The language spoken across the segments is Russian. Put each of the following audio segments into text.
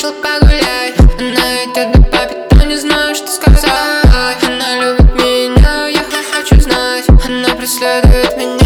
вышел погулять. Она идет до папе, но не знаю, что сказать. Она любит меня, я хочу знать. Она преследует меня.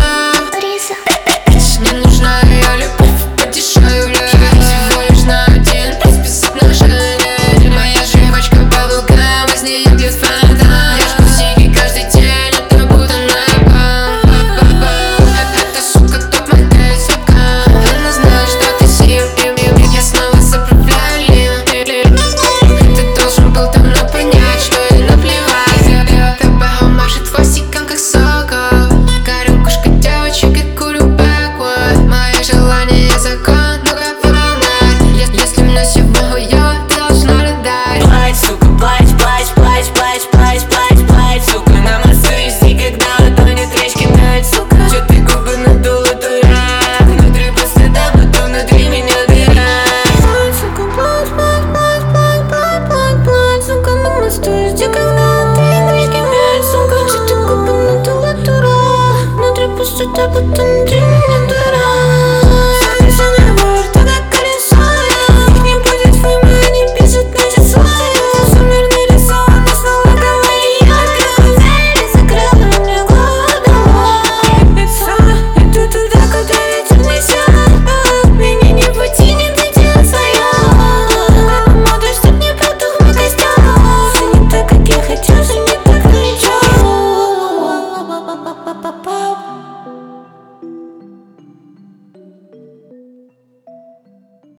Мне нужна ее любовь подешевле, всего лишь на один раз без отношений. Моя девочка баблгам, из нее бьет фонтан. Я жгу сиги каждый день, это будто небо. Эта сука топ-модель сука. Она знает, что ты сил, и я снова заправляю. Ты должен был давно понять, что ей наплевать. ТБХ машет хвостиком, как сокол. Горю кошка девочек и курю бэквуд. Мои желания закон, ну-ка выполняй. Если мне сегодня хуёво, ты должна рыдать. Плачь, сука, плачь, плачь, плачь, плачь, плачь, плачь, плачь, сука. На мосту везде, когда утонет речки, ночь, сука. Чё ты губы надула, дурак? Внутри пустота, потом внутри меня дыра. Плачь, сука, плачь, плачь, плачь, плачь, плачь, плачь, плачь, сука. На мосту везде, когда утонет речки, ночь, сука. Чё ты губы надула, дурак? Внутри пустота, потом внутри